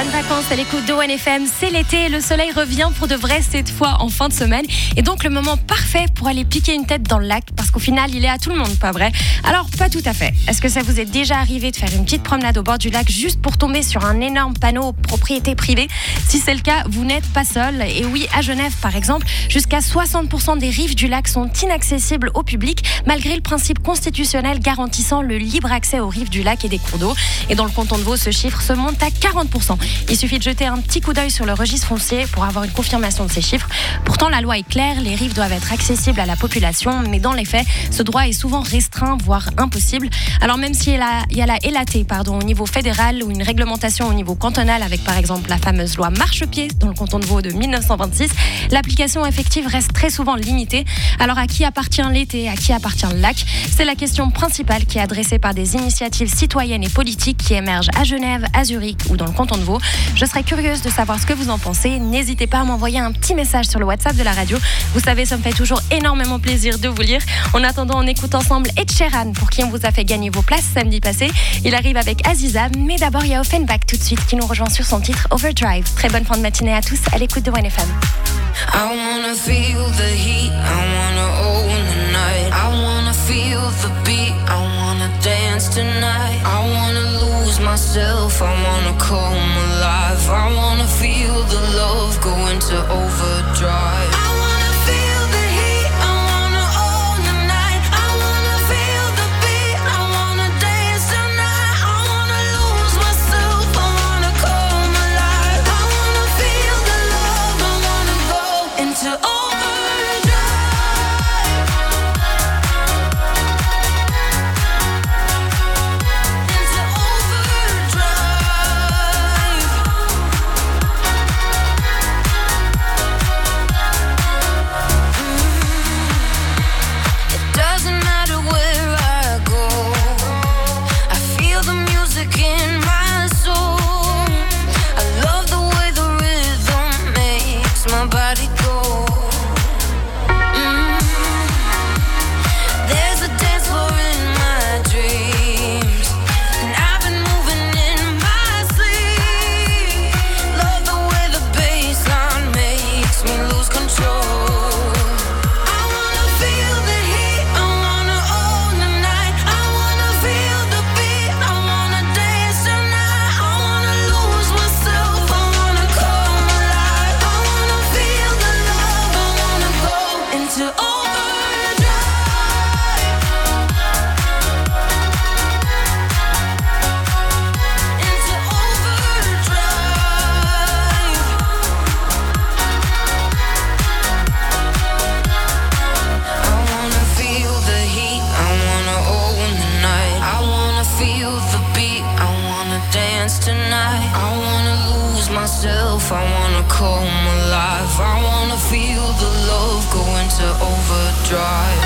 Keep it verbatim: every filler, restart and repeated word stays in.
Bonnes vacances à l'écoute de one F M, c'est l'été, le soleil revient pour de vrai cette fois en fin de semaine et donc le moment parfait pour aller piquer une tête dans le lac parce qu'au final il est à tout le monde, pas vrai? Alors pas tout à fait. Est-ce que ça vous est déjà arrivé de faire une petite promenade au bord du lac juste pour tomber sur un énorme panneau propriété privée? Si c'est le cas, vous n'êtes pas seul. Et oui, à Genève par exemple, jusqu'à soixante pour cent des rives du lac sont inaccessibles au public malgré le principe constitutionnel garantissant le libre accès aux rives du lac et des cours d'eau. Et dans le canton de Vaud, ce chiffre se monte à quarante pour cent. Il suffit de jeter un petit coup d'œil sur le registre foncier pour avoir une confirmation de ces chiffres. Pourtant, la loi est claire, les rives doivent être accessibles à la population, mais dans les faits, ce droit est souvent restreint, voire impossible. Alors même s'il y a la, il y a la L A T pardon, au niveau fédéral ou une réglementation au niveau cantonal avec par exemple la fameuse loi Marchepied dans le canton de Vaud de mille neuf cent vingt-six, l'application effective reste très souvent limitée. Alors à qui appartient l'été, à qui appartient le lac? C'est la question principale qui est adressée par des initiatives citoyennes et politiques qui émergent à Genève, à Zurich ou dans le canton de Vaud. Je serais curieuse de savoir ce que vous en pensez. N'hésitez pas à m'envoyer un petit message sur le WhatsApp de la radio. Vous savez, ça me fait toujours énormément plaisir de vous lire. En attendant, on écoute ensemble Ed Sheeran pour qui on vous a fait gagner vos places samedi passé. Il arrive avec Aziza, mais d'abord il y a Offenbach tout de suite qui nous rejoint sur son titre Overdrive. Très bonne fin de matinée à tous à l'écoute de one F M. I wanna feel the heat, I wanna own the night, I wanna feel the beat, I wanna dance tonight, I wanna lose myself, I wanna come alive, I wanna feel the love go into overdrive. I wanna feel the heat, I wanna own the night, I wanna feel the beat, I wanna dance tonight, I wanna lose myself, I wanna come alive, I wanna feel the love, I wanna go into overdrive. Myself, I wanna come alive, I wanna feel the love go into overdrive.